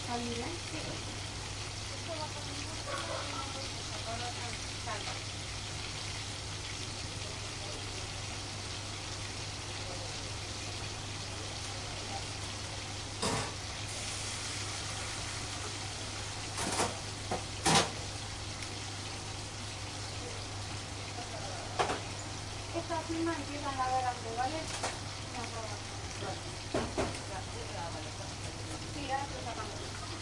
¿Salida? Esta firma empieza en la delante, ¿vale? Sí, ahora te sacamos.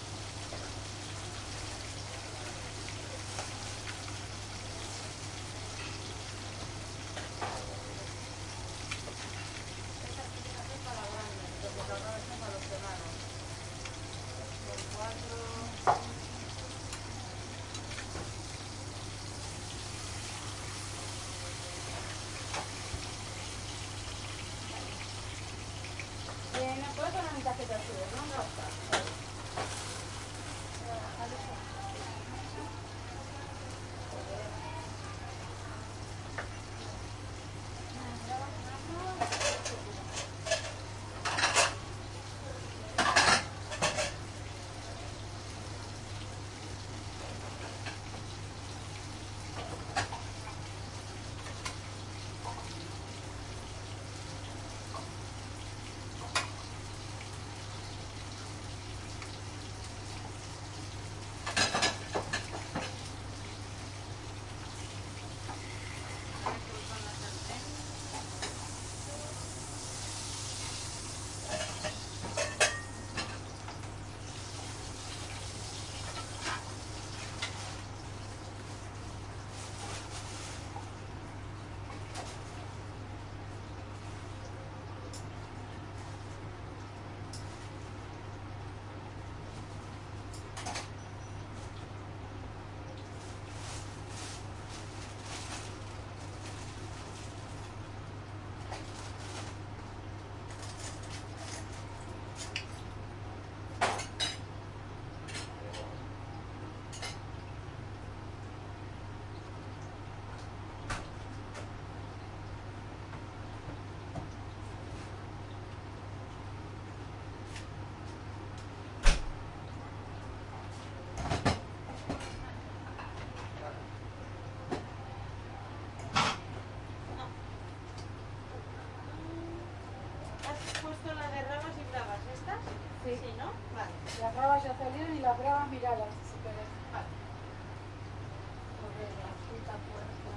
¿Me puedes poner mi tarjeta de subir, no? No está. Sí, sí, ¿no? Vale. Las bravas ya salieron y las bravas, miralas, si querés. Vale. Porque la fruta puesta.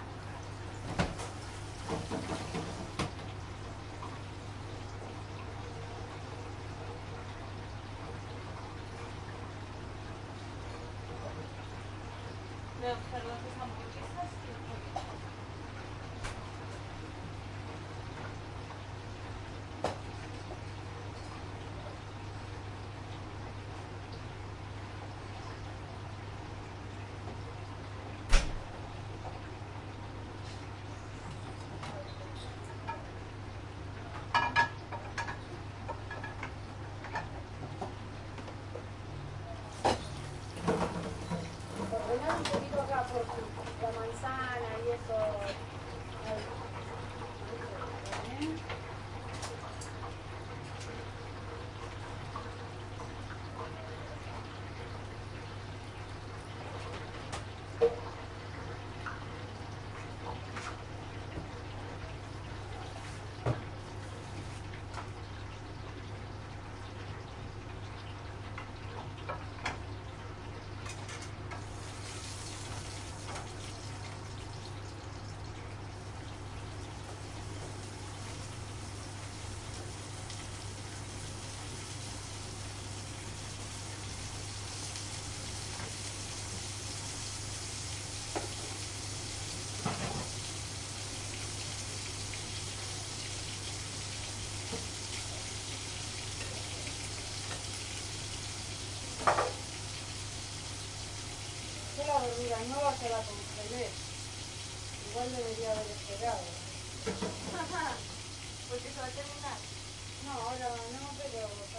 Voy a buscar las dos hamburguesas y el pollo. Ordenar un poquito acá por la manzana y eso. Mira, no va a ser la congelé. Igual debería haber esperado. Porque se va a terminar. No, ahora no, pero